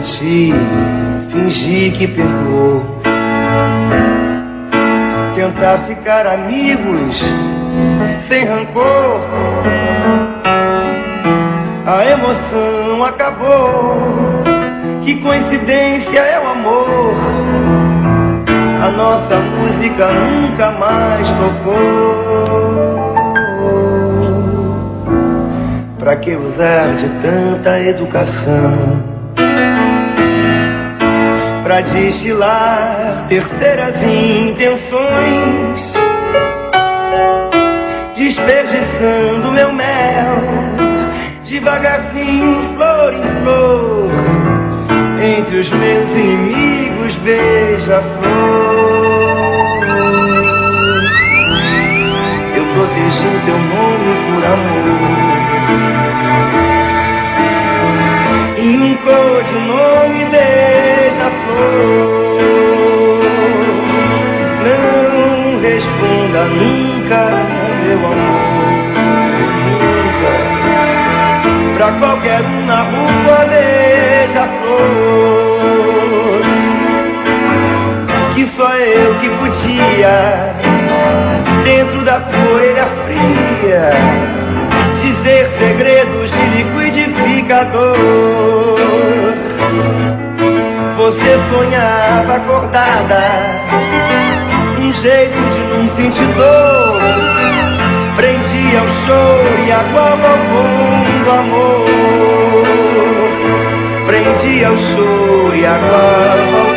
mentir, fingir que perdoou, tentar ficar amigos sem rancor. A emoção acabou, que coincidência é o amor. A nossa música nunca mais tocou. Pra que usar de tanta educação pra destilar terceiras intenções, desperdiçando meu mel devagarzinho, flor em flor, entre os meus inimigos, beija-flor. Eu protegi o teu nome por amor, em um codinome beija-flor. Não responda nunca, meu amor, nunca. Pra qualquer um na rua, beija-flor, que só eu que podia, dentro da tua orelha fria, dizer segredos de liquidificador. Você sonhava acordada, um jeito de não sentir dor, prendia o choro e aguava o bom do amor, prendia o choro e aguava o